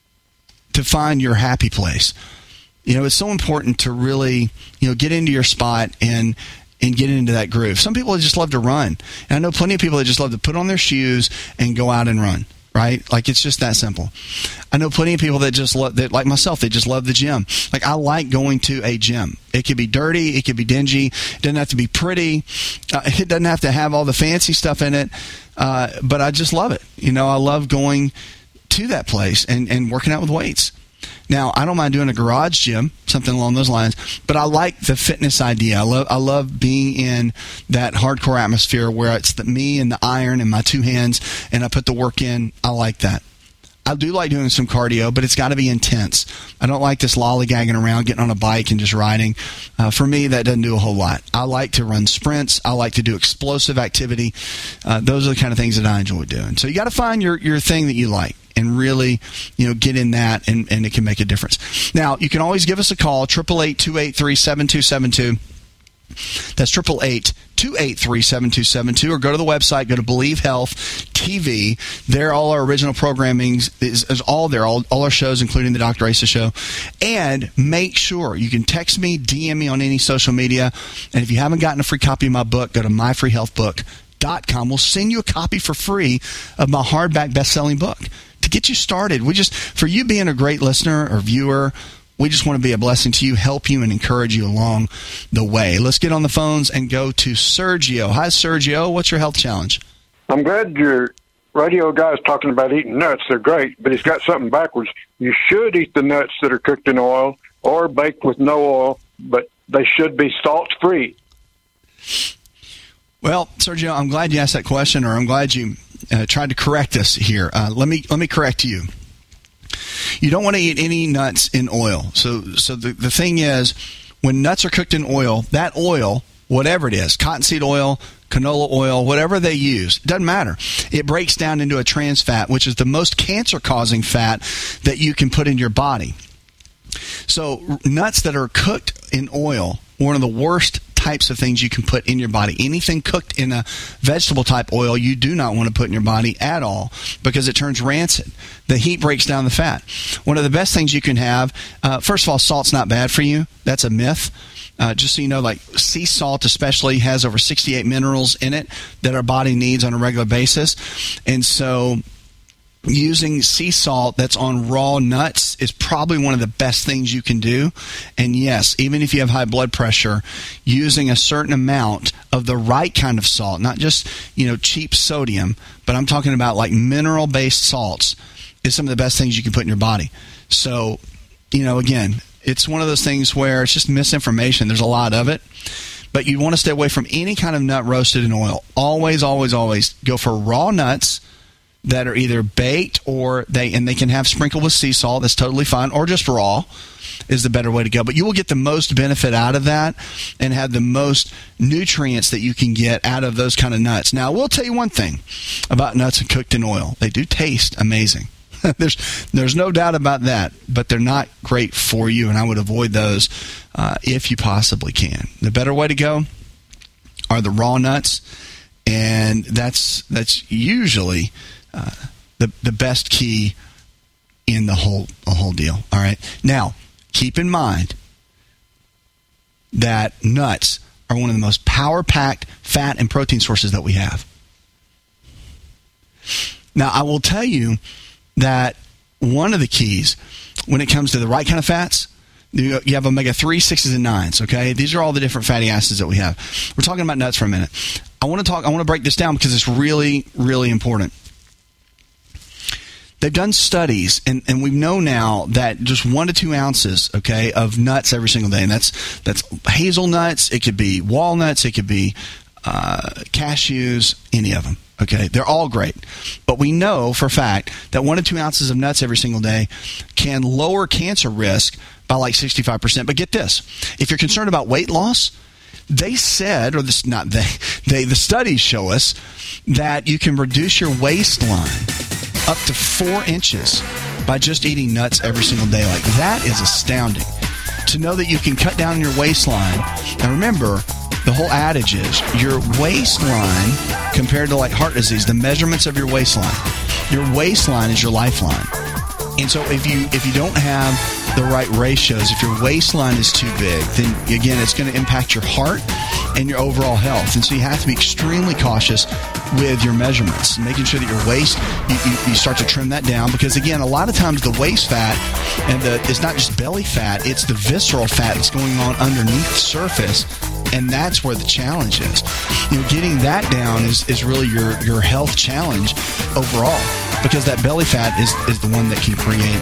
to find your happy place. You know, it's so important to really, you know, get into your spot and and get into that groove. Some people just love to run. And I know plenty of people that just love to put on their shoes and go out and run. Right? Like, it's just that simple. I know plenty of people that just love, that, like myself, they just love the gym. Like, I like going to a gym. It could be dirty. It could be dingy. It doesn't have to be pretty. Uh, it doesn't have to have all the fancy stuff in it. Uh, but I just love it. You know, I love going to that place and, and working out with weights. Now, I don't mind doing a garage gym, something along those lines, but I like the fitness idea. I love I love being in that hardcore atmosphere where it's the, me and the iron and my two hands, and I put the work in. I like that. I do like doing some cardio, but it's got to be intense. I don't like this lollygagging around, getting on a bike and just riding. Uh, for me, that doesn't do a whole lot. I like to run sprints. I like to do explosive activity. Uh, those are the kind of things that I enjoy doing. So you got to find your, your thing that you like and really, you know, get in that, and, and it can make a difference. Now, you can always give us a call, eight eight eight, two eight three, seven two seven two. That's eight eight eight, two eight three, seven two seven two, or go to the website, go to Believe Health T V. There, all our original programming is, is all there, all, all our shows, including the Doctor Asa Show. And make sure you can text me, D M me on any social media. And if you haven't gotten a free copy of my book, go to my free health book dot com. We'll send you a copy for free of my hardback best-selling book to get you started. We just, for you being a great listener or viewer, we just want to be a blessing to you, help you, and encourage you along the way. Let's get on the phones and go to Sergio. Hi, Sergio. What's your health challenge? I'm glad your radio guy's talking about eating nuts. They're great, but he's got something backwards. You should eat the nuts that are cooked in oil or baked with no oil, but they should be salt-free. Well, Sergio, I'm glad you asked that question, or I'm glad you uh, tried to correct us here. Uh, let me let me correct you. You don't want to eat any nuts in oil. So so the, the thing is, when nuts are cooked in oil, that oil, whatever it is, cottonseed oil, canola oil, whatever they use, doesn't matter. It breaks down into a trans fat, which is the most cancer-causing fat that you can put in your body. So nuts that are cooked in oil, one of the worst types of things you can put in your body. Anything cooked in a vegetable type oil you do not want to put in your body at all, because it turns rancid. The heat breaks down the fat. One of the best things you can have, uh, first of all, salt's not bad for you. That's a myth. Uh, just so you know, like sea salt especially has over sixty-eight minerals in it that our body needs on a regular basis. And so using sea salt that's on raw nuts is probably one of the best things you can do. And yes, even if you have high blood pressure, using a certain amount of the right kind of salt, not just, you know, cheap sodium, but I'm talking about like mineral-based salts, is some of the best things you can put in your body. So, you know, again, it's one of those things where it's just misinformation. There's a lot of it. But you want to stay away from any kind of nut roasted in oil. Always, always, always go for raw nuts that are either baked, or they and they can have sprinkled with sea salt. That's totally fine. Or just raw is the better way to go. But you will get the most benefit out of that and have the most nutrients that you can get out of those kind of nuts. Now, I will tell you one thing about nuts cooked in oil. They do taste amazing. there's there's no doubt about that. But they're not great for you, and I would avoid those uh, if you possibly can. The better way to go are the raw nuts, and that's that's usually Uh, the the best key in the whole the whole deal. All right. Now, keep in mind that nuts are one of the most power-packed fat and protein sources that we have. Now, I will tell you that one of the keys when it comes to the right kind of fats, you have omega three, sixes, and nines, okay? These are all the different fatty acids that we have. We're talking about nuts for a minute. I want to talk I want to break this down because it's really, really important. They've done studies, and, and we know now that just one to two ounces, okay, of nuts every single day, and that's that's hazelnuts, it could be walnuts, it could be uh, cashews, any of them, okay? They're all great. But we know for a fact that one to two ounces of nuts every single day can lower cancer risk by like sixty-five percent. But get this, if you're concerned about weight loss, they said, or this not they, they the studies show us that you can reduce your waistline up to four inches by just eating nuts every single day. Like, that is astounding. to know that you can cut down your waistline. And remember, the whole adage is your waistline compared to like heart disease, the measurements of your waistline, your waistline is your lifeline. And so if you if you don't have the right ratios, if your waistline is too big, then again, it's going to impact your heart and your overall health. And so you have to be extremely cautious with your measurements, making sure that your waist, you, you, you start to trim that down. Because again, a lot of times the waist fat, and the it's not just belly fat, it's the visceral fat that's going on underneath the surface. And that's where the challenge is. You know, getting that down is, is really your, your health challenge overall, because that belly fat is, is the one that can create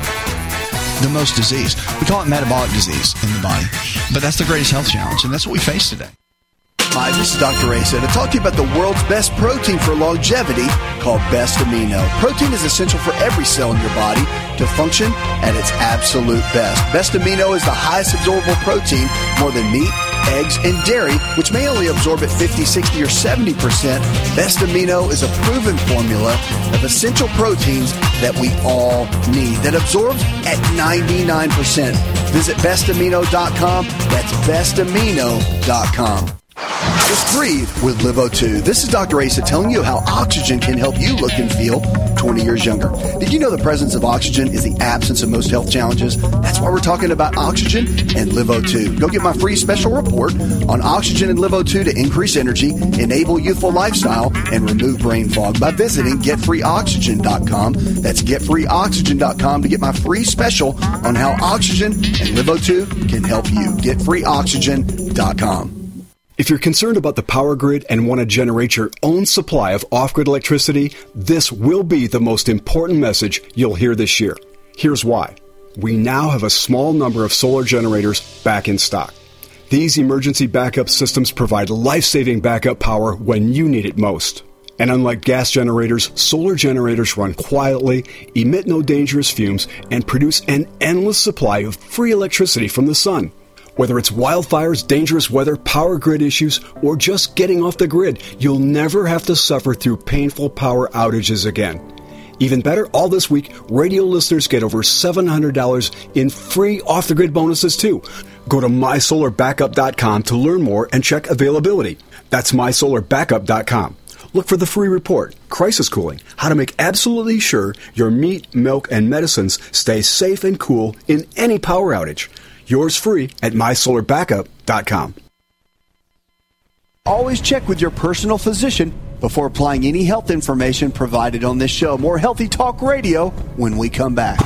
the most disease. We call it metabolic disease in the body, but that's the greatest health challenge, and that's what we face today. Hi, this is Doctor Asa to talk to you about the world's best protein for longevity called Best Amino. Protein is essential for every cell in your body to function at its absolute best. Best Amino is the highest absorbable protein, more than meat, eggs, and dairy, which may only absorb at fifty, sixty, or seventy percent. Best Amino is a proven formula of essential proteins that we all need that absorbs at ninety-nine percent. Visit best amino dot com. That's best amino dot com. Just breathe with Live O two. This is Doctor Asa telling you how oxygen can help you look and feel twenty years younger. Did you know the presence of oxygen is the absence of most health challenges? That's why we're talking about oxygen and Live O two. Go get my free special report on oxygen and Live O two to increase energy, enable youthful lifestyle, and remove brain fog by visiting get free oxygen dot com. That's get free oxygen dot com to get my free special on how oxygen and Live O two can help you. get free oxygen dot com. If you're concerned about the power grid and want to generate your own supply of off-grid electricity, this will be the most important message you'll hear this year. Here's why. We now have a small number of solar generators back in stock. These emergency backup systems provide life-saving backup power when you need it most. And unlike gas generators, solar generators run quietly, emit no dangerous fumes, and produce an endless supply of free electricity from the sun. Whether it's wildfires, dangerous weather, power grid issues, or just getting off the grid, you'll never have to suffer through painful power outages again. Even better, all this week, radio listeners get over seven hundred dollars in free off-the-grid bonuses too. Go to my solar backup dot com to learn more and check availability. That's my solar backup dot com. Look for the free report, Crisis Cooling, how to make absolutely sure your meat, milk, and medicines stay safe and cool in any power outage. Yours free at my solar backup dot com. Always check with your personal physician before applying any health information provided on this show. More Healthy Talk Radio when we come back.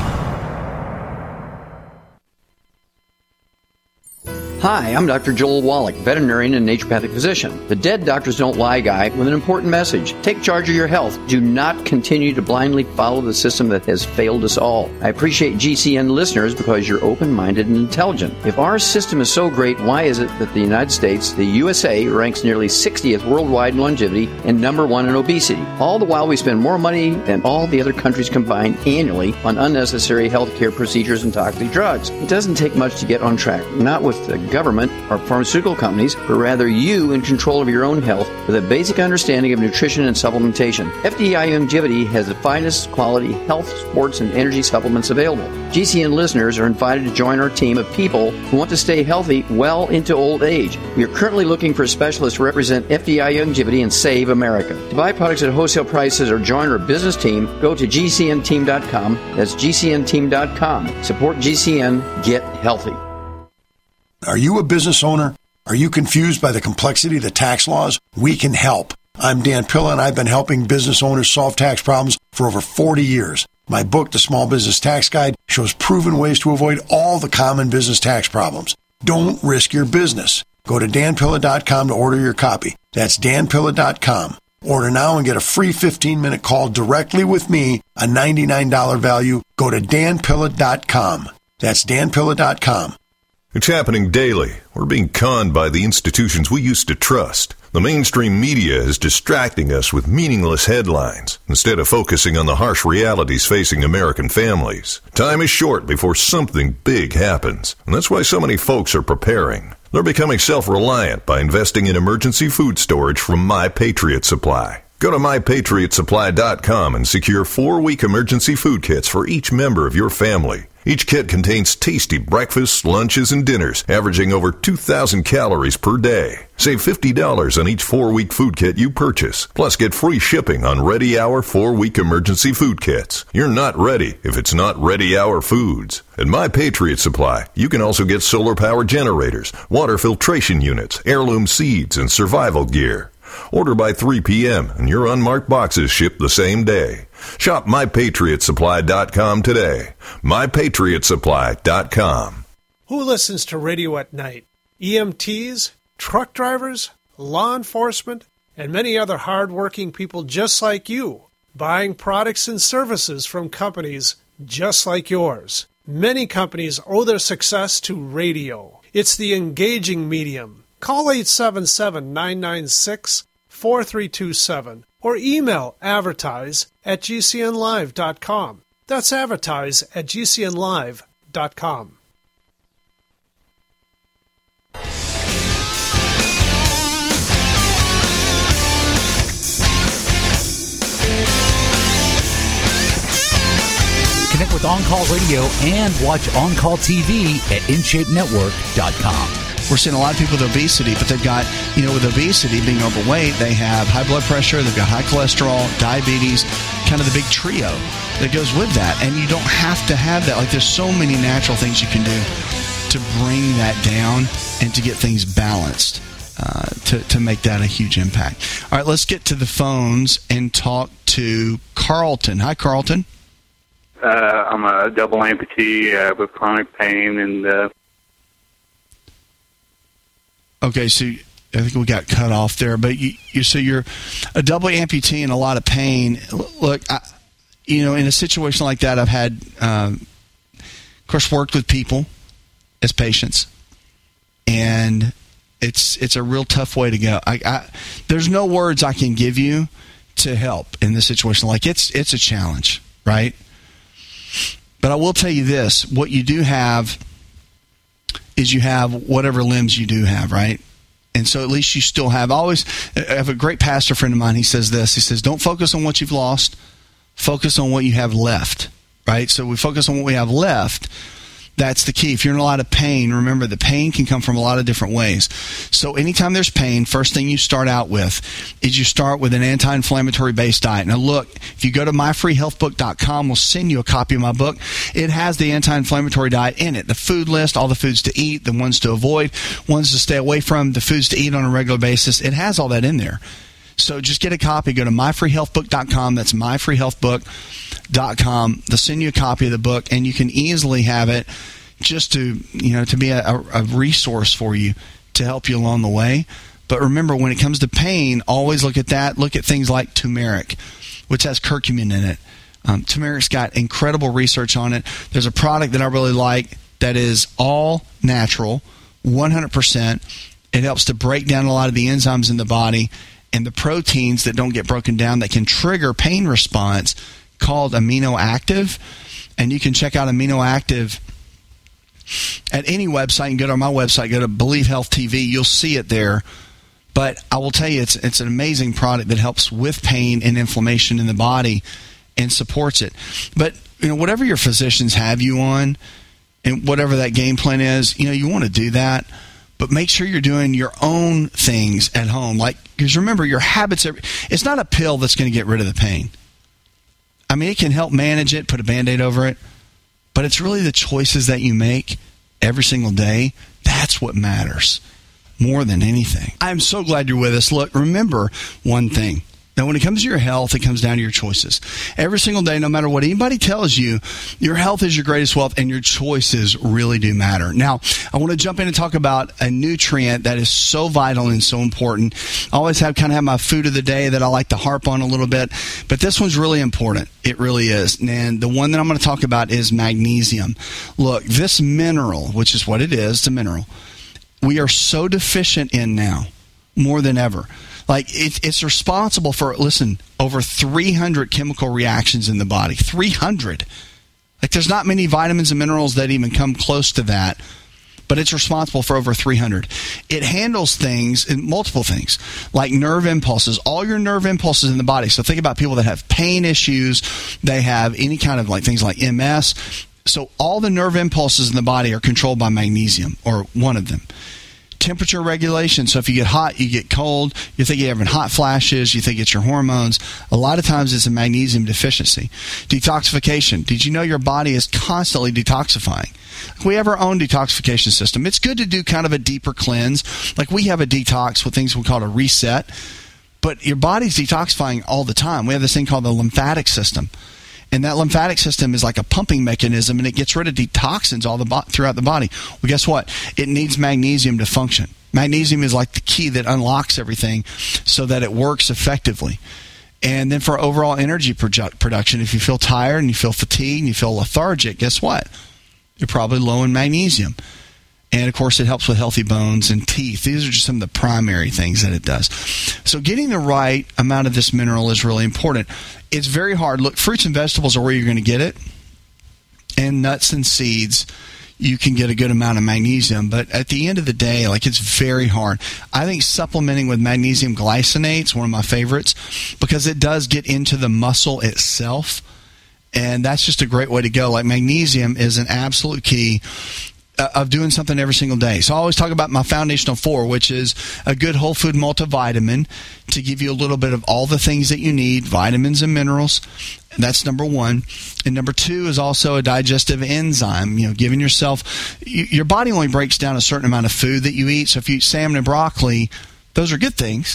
Hi, I'm Doctor Joel Wallach, veterinarian and naturopathic physician. The Dead Doctors Don't Lie guy with an important message. Take charge of your health. Do not continue to blindly follow the system that has failed us all. I appreciate G C N listeners because you're open-minded and intelligent. If our system is so great, why is it that the United States, the U S A, ranks nearly sixtieth worldwide in longevity and number one in obesity? All the while we spend more money than all the other countries combined annually on unnecessary healthcare procedures and toxic drugs. It doesn't take much to get on track. Not with the government or pharmaceutical companies, but rather you in control of your own health with a basic understanding of nutrition and supplementation. F D I Longevity has the finest quality health, sports, and energy supplements available. G C N listeners are invited to join our team of people who want to stay healthy well into old age. We are currently looking for specialists to represent F D I Longevity and Save America. To buy products at wholesale prices or join our business team, go to G C N team dot com. That's G C N team dot com. Support G C N. Get healthy. Are you a business owner? Are you confused by the complexity of the tax laws? We can help. I'm Dan Pilla, and I've been helping business owners solve tax problems for over forty years. My book, The Small Business Tax Guide, shows proven ways to avoid all the common business tax problems. Don't risk your business. Go to Dan Pilla dot com to order your copy. That's Dan Pilla dot com. Order now and get a free fifteen-minute call directly with me, a ninety-nine dollars value. Go to Dan Pilla dot com. That's Dan Pilla dot com. It's happening daily. We're being conned by the institutions we used to trust. The mainstream media is distracting us with meaningless headlines instead of focusing on the harsh realities facing American families. Time is short before something big happens, and that's why so many folks are preparing. They're becoming self-reliant by investing in emergency food storage from My Patriot Supply. Go to my patriot supply dot com and secure four-week emergency food kits for each member of your family. Each kit contains tasty breakfasts, lunches, and dinners, averaging over two thousand calories per day. Save fifty dollars on each four-week food kit you purchase. Plus, get free shipping on Ready Hour four-week emergency food kits. You're not ready if it's not Ready Hour Foods. At My Patriot Supply, you can also get solar power generators, water filtration units, heirloom seeds, and survival gear. Order by three p.m. and your unmarked boxes ship the same day. Shop my patriot supply dot com today. my patriot supply dot com. Who listens to radio at night? E M Ts, truck drivers, law enforcement, and many other hard-working people just like you, buying products and services from companies just like yours. Many companies owe their success to radio. It's the engaging medium. Call eight seven seven, nine nine six, four three two seven or email advertise at g c n live dot com. That's advertise at g c n live dot com. Connect with On Call Radio and watch On Call T V at in shape network dot com. We're seeing a lot of people with obesity, but they've got, you know, with obesity, being overweight, they have high blood pressure, they've got high cholesterol, diabetes, kind of the big trio that goes with that. And you don't have to have that. Like, there's so many natural things you can do to bring that down and to get things balanced, uh, to, to make that a huge impact. All right, let's get to the phones and talk to Carlton. Hi, Carlton. Uh, I'm a double amputee uh, with chronic pain and... Uh, Okay, so I think we got cut off there, but you, you so you're a double amputee and a lot of pain. Look, I, you know, in a situation like that, I've had, um, of course, worked with people as patients, and it's it's a real tough way to go. I, I, there's no words I can give you to help in this situation. Like, it's it's a challenge, right? But I will tell you this: what you do have is you have whatever limbs you do have, right? And so at least you still have always I have a great pastor friend of mine. He says this, he says, don't focus on what you've lost, focus on what you have left, right? So we focus on what we have left. That's the key. If you're in a lot of pain, remember the pain can come from a lot of different ways. So anytime there's pain, first thing you start out with is you start with an anti-inflammatory based diet. Now look, if you go to my free health book dot com, we'll send you a copy of my book. It has the anti-inflammatory diet in it, the food list, all the foods to eat, the ones to avoid, ones to stay away from, the foods to eat on a regular basis. It has all that in there. So just get a copy. Go to my free health book dot com. That's my free health book dot com. They'll send you a copy of the book, and you can easily have it just to, you know, to be a, a resource for you to help you along the way. But remember, when it comes to pain, always look at that. Look at things like turmeric, which has curcumin in it. Um, turmeric's got incredible research on it. There's a product that I really like that is all natural, one hundred percent. It helps to break down a lot of the enzymes in the body and the proteins that don't get broken down that can trigger pain response, called Amino Active. And you can check out Amino Active at any website. You can go to my website, go to Believe Health T V. You'll see it there. But I will tell you, it's it's an amazing product that helps with pain and inflammation in the body and supports it. But, you know, whatever your physicians have you on and whatever that game plan is, you know, you want to do that. But make sure you're doing your own things at home. Like, because remember, your habits are, it's not a pill that's going to get rid of the pain. I mean, it can help manage it, put a Band-Aid over it, but it's really the choices that you make every single day. That's what matters more than anything. I'm so glad you're with us. Look, remember one thing. Now, when it comes to your health, it comes down to your choices. Every single day, no matter what anybody tells you, your health is your greatest wealth, and your choices really do matter. Now, I want to jump in and talk about a nutrient that is so vital and so important. I always have kind of have my food of the day that I like to harp on a little bit, but this one's really important. It really is. And the one that I'm going to talk about is magnesium. Look, this mineral, which is what it is, it's a mineral, we are so deficient in now, more than ever. Like, it, it's responsible for, listen, over three hundred chemical reactions in the body. three hundred. Like, there's not many vitamins and minerals that even come close to that, but it's responsible for over three hundred. It handles things, multiple things, like nerve impulses, all your nerve impulses in the body. So think about people that have pain issues, they have any kind of like things like M S, So all the nerve impulses in the body are controlled by magnesium, or one of them. Temperature regulation. So if you get hot, you get cold, you think you're having hot flashes, you think it's your hormones. A lot of times it's a magnesium deficiency. Detoxification. Did you know your body is constantly detoxifying? We have our own detoxification system. It's good to do kind of a deeper cleanse. Like we have a detox with things we call a reset. But your body's detoxifying all the time. We have this thing called the lymphatic system. And that lymphatic system is like a pumping mechanism, and it gets rid of toxins all the bo- throughout the body. Well, guess what? It needs magnesium to function. Magnesium is like the key that unlocks everything so that it works effectively. And then for overall energy produ- production, if you feel tired and you feel fatigued and you feel lethargic, guess what? You're probably low in magnesium. And, of course, it helps with healthy bones and teeth. These are just some of the primary things that it does. So getting the right amount of this mineral is really important. It's very hard. Look, fruits and vegetables are where you're going to get it. And nuts and seeds, you can get a good amount of magnesium. But at the end of the day, like, it's very hard. I think supplementing with magnesium glycinate is one of my favorites because it does get into the muscle itself. And that's just a great way to go. Like, magnesium is an absolute key of doing something every single day. So I always talk about my foundational four, which is a good whole food multivitamin to give you a little bit of all the things that you need, vitamins and minerals. And that's number one. And number two is also a digestive enzyme, you know, giving yourself, your body only breaks down a certain amount of food that you eat. So if you eat salmon and broccoli, those are good things.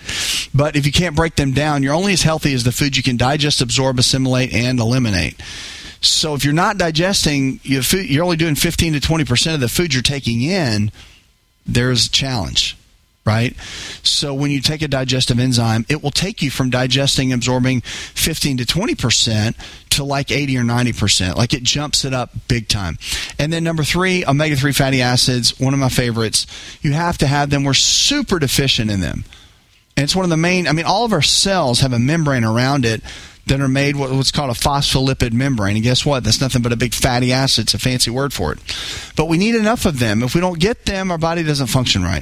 But if you can't break them down, you're only as healthy as the food you can digest, absorb, assimilate, and eliminate. So if you're not digesting, you're only doing fifteen to twenty percent of the food you're taking in, there's a challenge, right? So when you take a digestive enzyme, it will take you from digesting, absorbing fifteen to twenty percent to like eighty or ninety percent. Like it jumps it up big time. And then number three, omega three fatty acids, one of my favorites. You have to have them. We're super deficient in them. And it's one of the main, I mean, all of our cells have a membrane around it that are made what's called a phospholipid membrane. And guess what? That's nothing but a big fatty acid. It's a fancy word for it. But we need enough of them. If we don't get them, our body doesn't function right.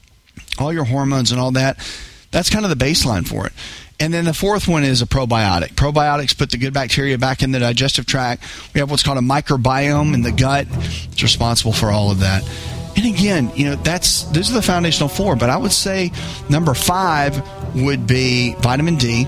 All your hormones and all that, that's kind of the baseline for it. And then the fourth one is a probiotic. Probiotics put the good bacteria back in the digestive tract. We have what's called a microbiome in the gut. It's responsible for all of that. And again, you know, that's those are the foundational four. But I would say number five would be vitamin D.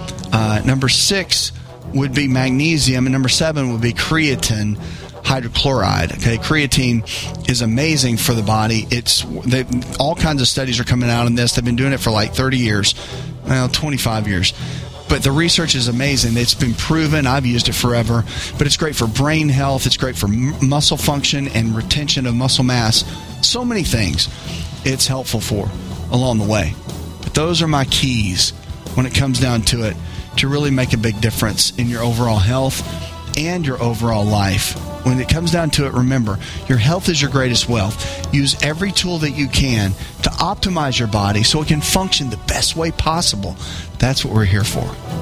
Uh, number six would be magnesium, and number seven would be creatine hydrochloride. Okay, creatine is amazing for the body. It's they, all kinds of studies are coming out on this. They've been doing it for like thirty years, well, twenty-five years. But the research is amazing. It's been proven. I've used it forever. But it's great for brain health. It's great for m- muscle function and retention of muscle mass. So many things it's helpful for along the way. But those are my keys when it comes down to it, to really make a big difference in your overall health and your overall life. When it comes down to it, remember, your health is your greatest wealth. Use every tool that you can to optimize your body so it can function the best way possible. That's what we're here for.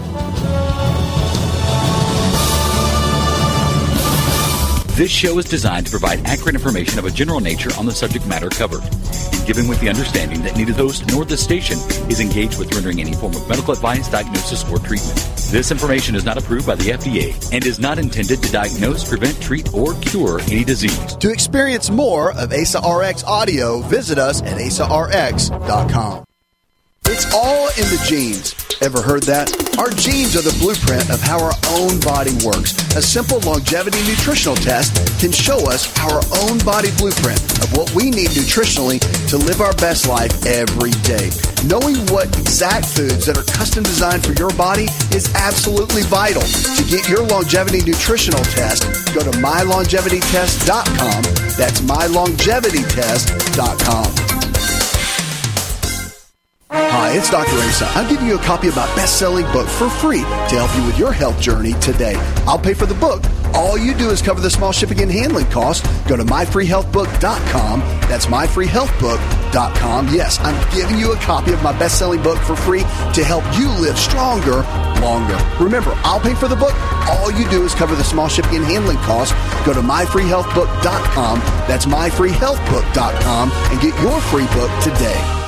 This show is designed to provide accurate information of a general nature on the subject matter covered, and given with the understanding that neither the host nor the station is engaged with rendering any form of medical advice, diagnosis, or treatment. This information is not approved by the F D A and is not intended to diagnose, prevent, treat, or cure any disease. To experience more of A S A R X audio, visit us at A S A R X dot com. It's all in the genes. Ever heard that? Our genes are the blueprint of how our own body works. A simple longevity nutritional test can show us our own body blueprint of what we need nutritionally to live our best life every day. Knowing what exact foods that are custom designed for your body is absolutely vital. To get your longevity nutritional test, go to my longevity test dot com. That's my longevity test dot com. Hi, it's Doctor Asa. I'm giving you a copy of my best-selling book for free to help you with your health journey today. I'll pay for the book. All you do is cover the small shipping and handling costs. Go to my free health book dot com. That's my free health book dot com. Yes, I'm giving you a copy of my best-selling book for free to help you live stronger, longer. Remember, I'll pay for the book. All you do is cover the small shipping and handling costs. Go to my free health book dot com. That's my free health book dot com and get your free book today.